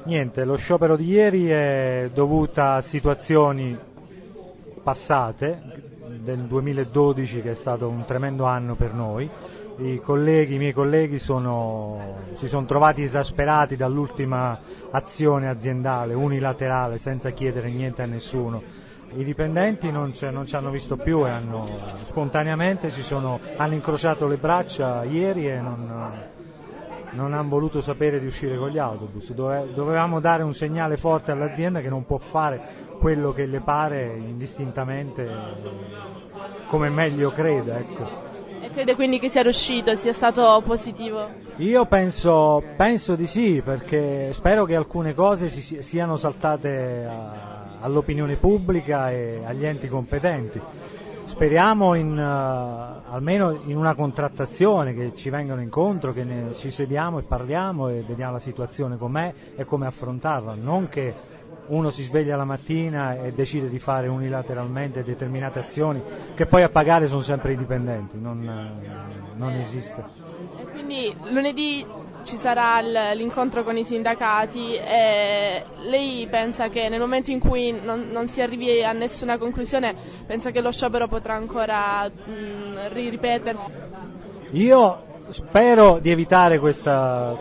Niente, lo sciopero di ieri è dovuta a situazioni passate, del 2012 che è stato un tremendo anno per noi. I miei colleghi si sono trovati esasperati dall'ultima azione aziendale unilaterale senza chiedere niente a nessuno. I dipendenti non ci hanno visto più e spontaneamente hanno incrociato le braccia ieri e non hanno voluto sapere di uscire con gli autobus. Dovevamo dare un segnale forte all'azienda che non può fare quello che le pare indistintamente come meglio crede, ecco. E crede quindi che sia riuscito, sia stato positivo? Io penso di sì, perché spero che alcune cose siano saltate all'opinione pubblica e agli enti competenti. Speriamo almeno in una contrattazione, che ci vengano incontro, che ci sediamo e parliamo e vediamo la situazione com'è e come affrontarla, non che uno si sveglia la mattina e decide di fare unilateralmente determinate azioni che poi a pagare sono sempre i dipendenti, non esiste. E quindi lunedì ci sarà l'incontro con i sindacati e lei pensa che nel momento in cui non si arrivi a nessuna conclusione, pensa che lo sciopero potrà ancora ripetersi? Io spero di evitare questo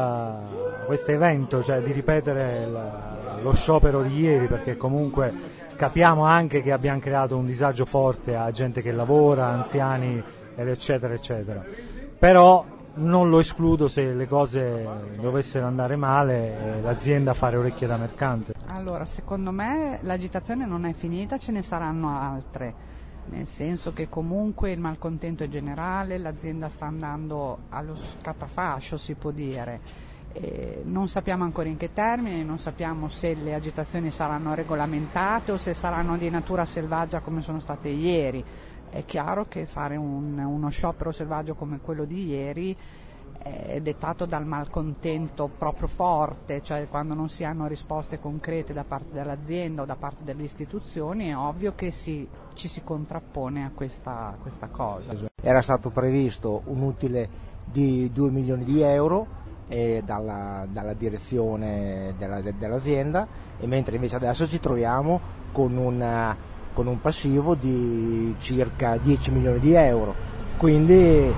evento, cioè di ripetere lo sciopero di ieri, perché comunque capiamo anche che abbiamo creato un disagio forte a gente che lavora, anziani ed eccetera eccetera. Però non lo escludo se le cose dovessero andare male e l'azienda fare orecchie da mercante. Allora, secondo me l'agitazione non è finita, ce ne saranno altre, nel senso che comunque il malcontento è generale, l'azienda sta andando allo scatafascio, si può dire. Non sappiamo ancora in che termini, non sappiamo se le agitazioni saranno regolamentate o se saranno di natura selvaggia come sono state ieri. È chiaro che fare uno sciopero selvaggio come quello di ieri è dettato dal malcontento proprio forte, cioè quando non si hanno risposte concrete da parte dell'azienda o da parte delle istituzioni è ovvio che ci si contrappone a questa cosa. Era stato previsto un utile di 2 milioni di euro dalla direzione dell'azienda, e mentre invece adesso ci troviamo con un passivo di circa 10 milioni di euro. Quindi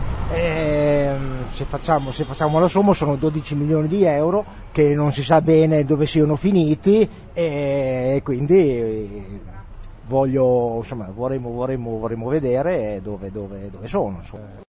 se facciamo la somma sono 12 milioni di euro che non si sa bene dove siano finiti, e quindi vorremmo vedere dove sono.